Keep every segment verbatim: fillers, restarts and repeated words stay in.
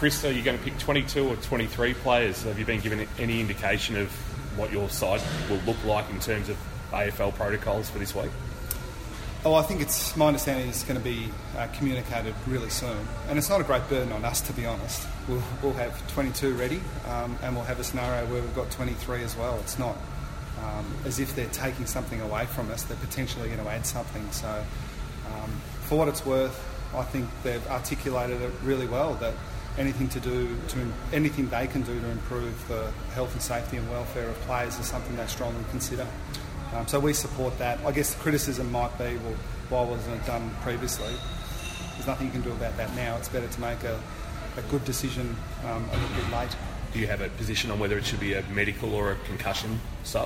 Chris, are you going to pick twenty-two or twenty-three players? Have you been given any indication of what your side will look like in terms of A F L protocols for this week? Oh, I think it's my understanding it's going to be uh, communicated really soon, and it's not a great burden on us, to be honest. We'll, we'll have twenty-two ready, um, and we'll have a scenario where we've got twenty-three as well. It's not um, as if they're taking something away from us; they're potentially going to add something. So, um, for what it's worth, I think they've articulated it really well. That anything to do to anything they can do to improve the health and safety and welfare of players is something they strongly consider. Um, so we support that. I guess the criticism might be, well, why wasn't it done previously? There's nothing you can do about that now. It's better to make a, a good decision um, a little bit late. Do you have a position on whether it should be a medical or a concussion sub?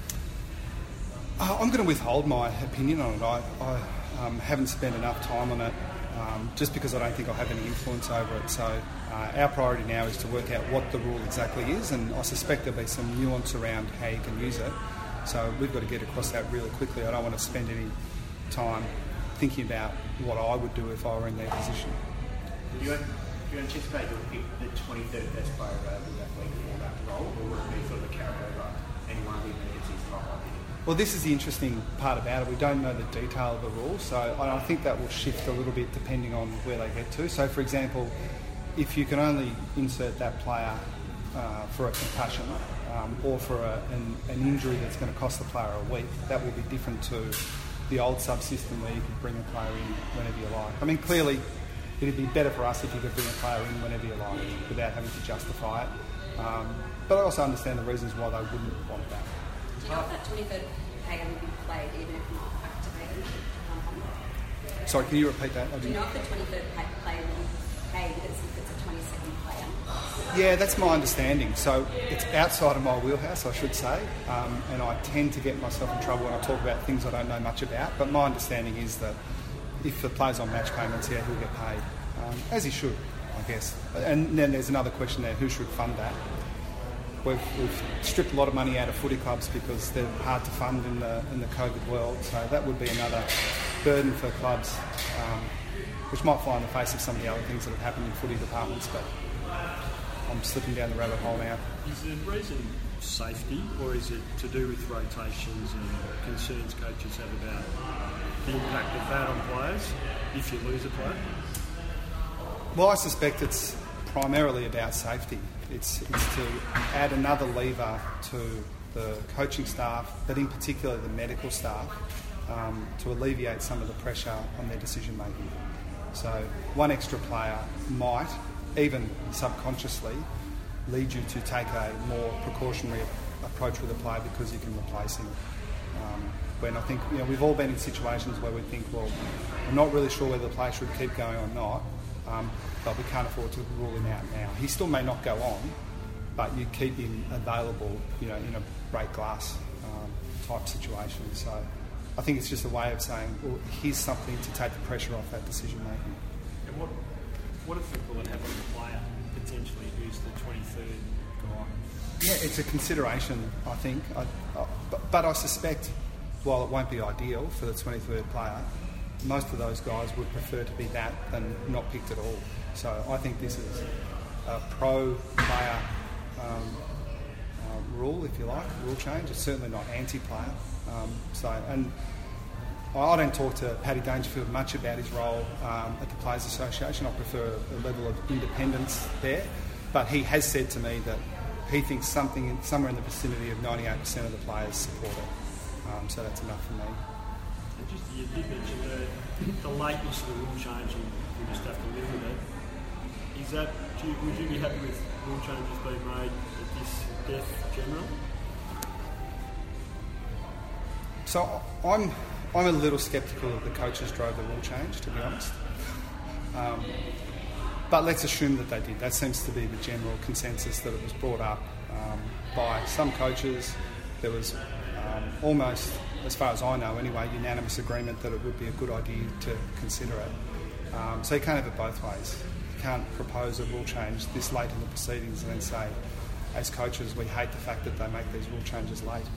Uh, I'm going to withhold my opinion on it. I, I um, haven't spent enough time on it um, just because I don't think I'll have any influence over it. So uh, our priority now is to work out what the rule exactly is, and I suspect there'll be some nuance around how you can use it. So we've got to get across that really quickly. I don't want to spend any time thinking about what I would do if I were in their position. Do you, do you anticipate you'll pick the twenty-third best player available that week for that role, or will it be sort of a carryover any one of the emergencies top up? Well, this is the interesting part about it. We don't know the detail of the rule, so I think that will shift a little bit depending on where they get to. So, for example, if you can only insert that player uh, for a concussion, Um, or for a, an, an injury that's going to cost the player a week, that will be different to the old sub-system where you could bring a player in whenever you like. I mean, clearly, it'd be better for us if you could bring a player in whenever you like without having to justify it. Um, but I also understand the reasons why they wouldn't want that. Do you know if that twenty-third player will be played even if not activated? Um, Sorry, can you repeat that? I Do you know if the twenty-third player will be played if it's a twenty-second player? Yeah, that's my understanding. So it's outside of my wheelhouse, I should say, um, and I tend to get myself in trouble when I talk about things I don't know much about. But my understanding is that if the player's on match payments, yeah, he'll get paid, um, as he should, I guess. And then there's another question there: who should fund that? We've, we've stripped a lot of money out of footy clubs because they're hard to fund in the in the COVID world. So that would be another burden for clubs, um, which might fly in the face of some of the other things that have happened in footy departments. But I'm slipping down the rabbit hole now. Is the reason safety, or is it to do with rotations and concerns coaches have about the impact of that on players if you lose a player? Well, I suspect it's primarily about safety. It's, it's to add another lever to the coaching staff, but in particular the medical staff, um, to alleviate some of the pressure on their decision making. So one extra player might, even subconsciously, lead you to take a more precautionary approach with a player because you can replace him. Um, when I think, you know, we've all been in situations where we think, well, I'm not really sure whether the player should keep going or not, um, but we can't afford to rule him out now. He still may not go on, but you keep him available, you know, in a break glass um, type situation. So I think it's just a way of saying, well, here's something to take the pressure off that decision making. And what what effect will it have on the player potentially who's the twenty-third guy? Yeah, it's a consideration, I think. I, I, but, but I suspect, while it won't be ideal for the twenty-third player, most of those guys would prefer to be that than not picked at all. So I think this is a pro-player um, uh, rule, if you like, rule change. It's certainly not anti-player. Um, so, and I don't talk to Paddy Dangerfield much about his role um, at the Players Association. I prefer a level of independence there. But he has said to me that he thinks something in, somewhere in the vicinity of ninety-eight percent of the players support it. Um, so that's enough for me. And just, you did mention the, the lateness of the rule change, and we just have to live with it. Is that, do you, would you be happy with rule changes being made at this depth generally? So I'm I'm a little sceptical that the coaches drove the rule change, to be honest. Um, but let's assume that they did. That seems to be the general consensus, that it was brought up um, by some coaches. There was um, almost, as far as I know anyway, unanimous agreement that it would be a good idea to consider it. Um, so you can't have it both ways. You can't propose a rule change this late in the proceedings and then say, as coaches, we hate the fact that they make these rule changes late.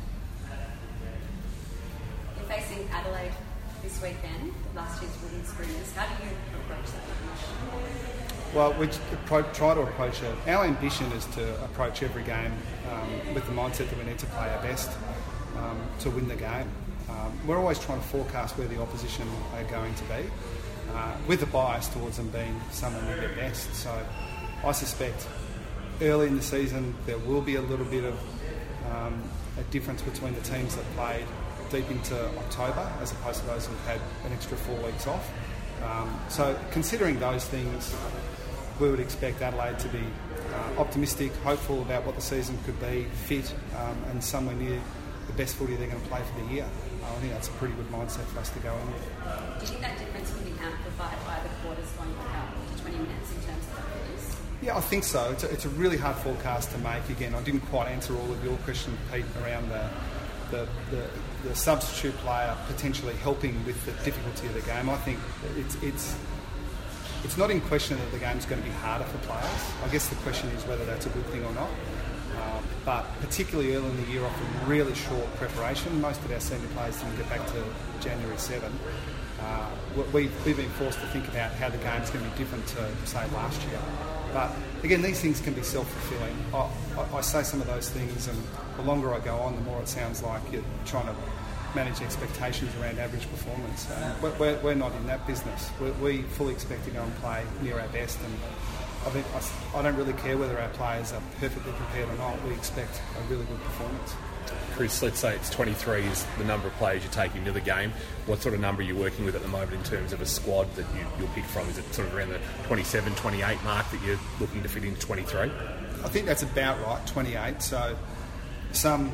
You're facing Adelaide this weekend, last year's Wooden Screamers. How do you approach that match? Well, we appro- try to approach it. Our ambition is to approach every game um, with the mindset that we need to play our best um, to win the game. Um, we're always trying to forecast where the opposition are going to be, uh, with a bias towards them being someone with their best. So I suspect early in the season there will be a little bit of um, a difference between the teams that played deep into October as opposed to those who've had an extra four weeks off. Um, so considering those things, we would expect Adelaide to be uh, optimistic, hopeful about what the season could be, fit um, and somewhere near the best footy they're going to play for the year. Uh, I think that's a pretty good mindset for us to go in with. Do you think that difference can be amplified by the quarters going out to twenty minutes in terms of the footies? Yeah, I think so. It's a, it's a really hard forecast to make. Again, I didn't quite answer all of your question, Pete, around the the, the, the substitute player potentially helping with the difficulty of the game. I think it's it's it's not in question that the game's going to be harder for players. I guess the question is whether that's a good thing or not. Uh, but particularly early in the year, often really short preparation. Most of our senior players didn't get back to January seventh. Uh, we've, we've been forced to think about how the game's going to be different to, say, last year. But again, these things can be self-fulfilling. I, I, I say some of those things, and the longer I go on, the more it sounds like you're trying to manage expectations around average performance. Uh, we're, we're not in that business. We, we fully expect to go and play near our best, and I think I, I don't really care whether our players are perfectly prepared or not. We expect a really good performance. Chris, let's say it's twenty-three is the number of players you're taking to the game. What sort of number are you working with at the moment in terms of a squad that you, you'll pick from? Is it sort of around the twenty-seven, twenty-eight mark that you're looking to fit into twenty-three? I think that's about right, twenty-eight. So some,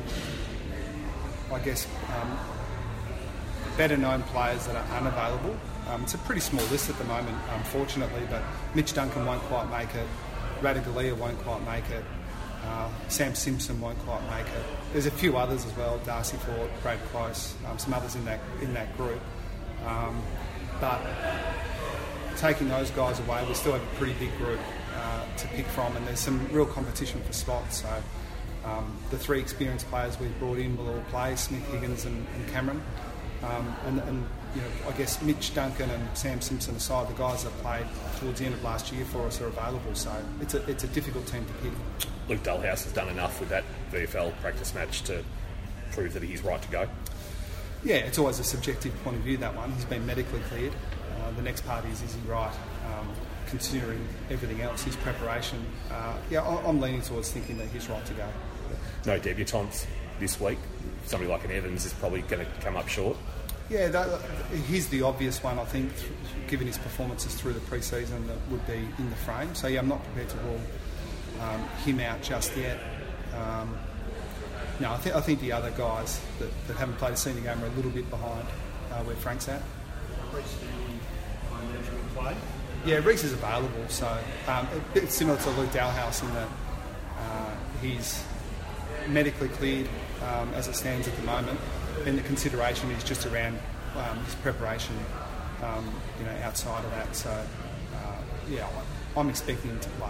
I guess, um, better known players that are unavailable. Um, it's a pretty small list at the moment, unfortunately, but Mitch Duncan won't quite make it. Ratugolea won't quite make it. Uh, Sam Simpson won't quite make it. There's a few others as well, Darcy Ford, Brad Close, um, some others in that in that group. Um, but taking those guys away, we still have a pretty big group uh, to pick from, and there's some real competition for spots. So um, the three experienced players we've brought in will all play, Smith, Higgins and, and Cameron. Um, and, and you know, I guess Mitch Duncan and Sam Simpson aside, the guys that played towards the end of last year for us are available. So it's a it's a difficult team to pick. Luke Dullhouse has done enough with that V F L practice match to prove that he's right to go. Yeah, it's always a subjective point of view, that one. He's been medically cleared. Uh, the next part is, is he right? Um, considering everything else, his preparation. Uh, yeah, I'm leaning towards thinking that he's right to go. No debutantes this week. Somebody like an Evans is probably going to come up short. Yeah, that, he's the obvious one, I think, given his performances through the pre-season, that would be in the frame. So, yeah, I'm not prepared to rule um, him out just yet. Um, no, I, th- I think the other guys that, that haven't played a senior game are a little bit behind uh, where Frank's at. Play? Yeah, Reece is available, so um, a bit similar to Luke Dalhouse in that uh, he's medically cleared um, as it stands at the moment. And the consideration is just around um, his preparation, um, you know, outside of that. So, uh, yeah, I'm expecting him to play.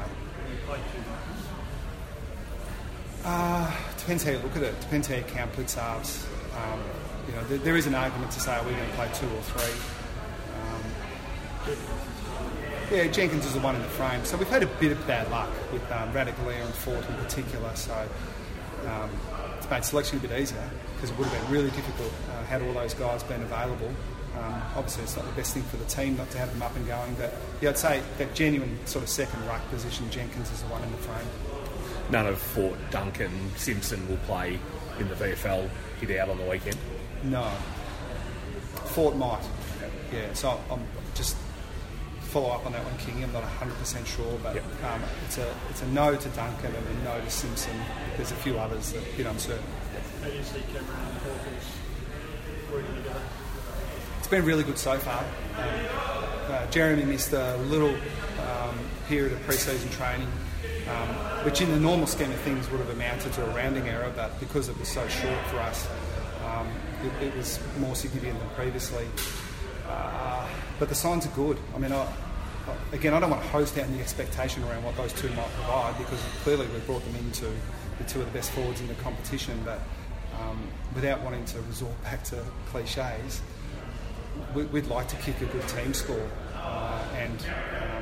Uh, depends how you look at it. Depends how you count blitz halves. Um, you know, there, there is an argument to say, are we going to play two or three? Um, yeah, Jenkins is the one in the frame. So we've had a bit of bad luck with um, Ratugolea and Fort in particular. So um, it's made selection a bit easier because it would have been really difficult uh, had all those guys been available. Um, obviously, it's not the best thing for the team not to have them up and going. But yeah, I'd say that genuine sort of second ruck position, Jenkins is the one in the frame. None of Fort, Duncan, Simpson will play in the V F L hit out on the weekend? No. Fort might. Yeah, so I'm just follow up on that one, Kingy. I'm not one hundred percent sure, but yep. um, it's a it's a no to Duncan and a no to Simpson. There's a few others that are a bit uncertain. How do you see Cameron and Hawkins working together? It's been really good so far. Um, uh, Jeremy missed a little um, period of pre-season training, um, which in the normal scheme of things would have amounted to a rounding error, but because it was so short for us, um, it, it was more significant than previously. Uh, but the signs are good. I mean, I, I, again, I don't want to host out any expectation around what those two might provide, because clearly we've brought them into the two of the best forwards in the competition, but um, without wanting to resort back to cliches, we, we'd like to kick a good team score, uh, and um,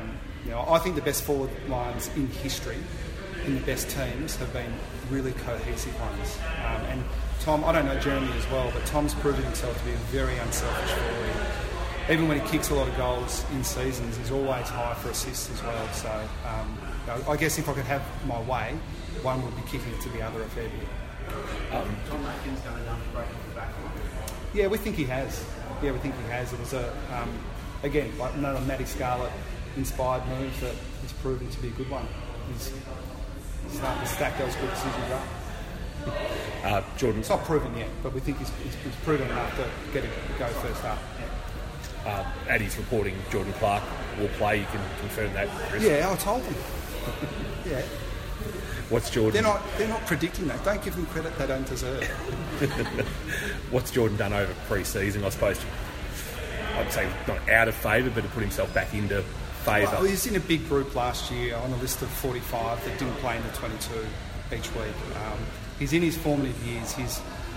You know, I think the best forward lines in history, in the best teams, have been really cohesive ones. Um, and Tom, I don't know Jeremy as well, but Tom's proven himself to be a very unselfish forward. Even when he kicks a lot of goals in seasons, he's always high for assists as well. So um, you know, I guess if I could have my way, one would be kicking it to the other a fair bit. Um, Tom Lakin's done enough to break into the back line. Yeah, we think he has. Yeah, we think he has. It was a, um, again, like another Matty Scarlett inspired move that has proven to be a good one. He's starting to stack those good decisions up. Uh, Jordan. It's not proven yet, but we think he's, he's, he's proven enough to get it to go first up. Uh, Addy's reporting Jordan Clark will play. You can confirm that, Chris? Yeah, I told him. Yeah. What's Jordan? They're not. They're not predicting that. Don't give them credit they don't deserve. What's Jordan done over pre-season? I suppose I'd say not out of favour, but to put himself back into favour. Well, he was in a big group last year on a list of forty-five that didn't play in the twenty-two each week. Um, he's in his formative years. His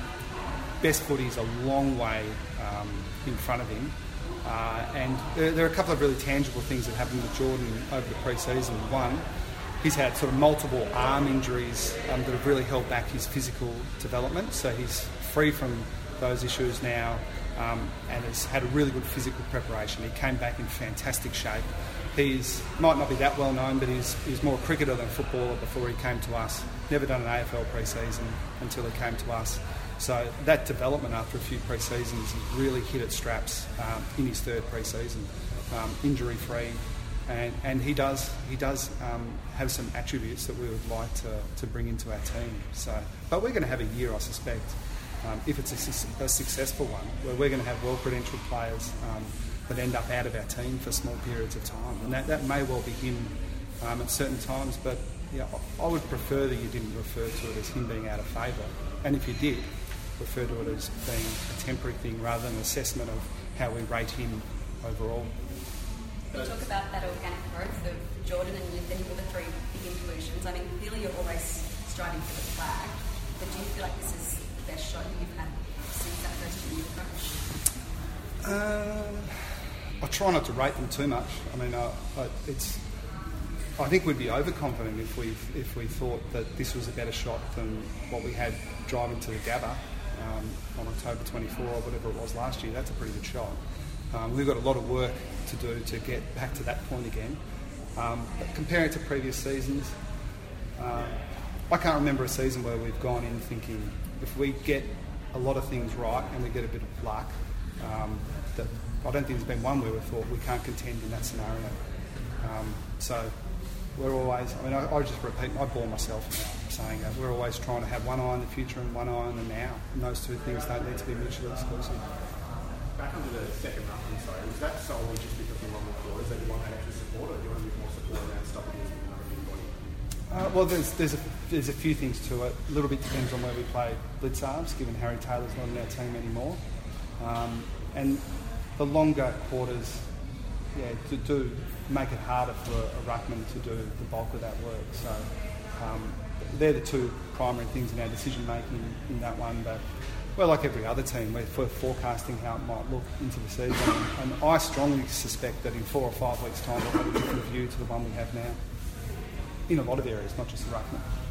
best footy's a long way um, in front of him. Uh, and there, there are a couple of really tangible things that happened with Jordan over the pre-season. One, he's had sort of multiple arm injuries um, that have really held back his physical development. So he's free from those issues now um, and has had a really good physical preparation. He came back in fantastic shape. He's might not be that well known, but he's, he's more a cricketer than footballer before he came to us. Never done an A F L pre-season until he came to us. So that development after a few pre-seasons, he really hit its straps um, in his third pre-season, um, injury-free, and, and he does he does um, have some attributes that we would like to, to bring into our team. So, but we're going to have a year, I suspect, um, if it's a, a successful one, where we're going to have well-credentialed players um, that end up out of our team for small periods of time, and that, that may well be him um, at certain times. But yeah, I would prefer that you didn't refer to it as him being out of favour, and if you did, refer to it as being a temporary thing rather than an assessment of how we rate him overall. You talk about that organic growth of Jordan and you, then you've got the three big inclusions. I mean, clearly you're always striving for the flag, but do you feel like this is the best shot you've had since that first year approach? Uh, I try not to rate them too much. I mean, uh, it's. I think we'd be overconfident if we if we thought that this was a better shot than what we had driving to the Gabba um, on October twenty-fourth or whatever it was last year. That's a pretty good shot. Um, we've got a lot of work to do to get back to that point again. Um, but comparing it to previous seasons, uh, I can't remember a season where we've gone in thinking if we get a lot of things right and we get a bit of luck, um, that I don't think there's been one where we thought we can't contend in that scenario. Um, so we're always, I mean, I, I just repeat, I bore myself now saying that. We're always trying to have one eye on the future and one eye on the now. And those two things don't need to be mutually exclusive. Back onto the second half, I'm sorry, was that solely just because of the longer quarters that you want that extra support, or do you want a bit more support around stopping this with another big body? Uh, well, there's there's a, there's a few things to it. A little bit depends on where we play Blitzarves, given Harry Taylor's not in our team anymore. Um, and the longer quarters, yeah, to do make it harder for a ruckman to do the bulk of that work. So um, they're the two primary things in our decision making in that one. But well, like every other team, we're forecasting how it might look into the season, and I strongly suspect that in four or five weeks' time we'll have a different view to the one we have now. In a lot of areas, not just the ruckman.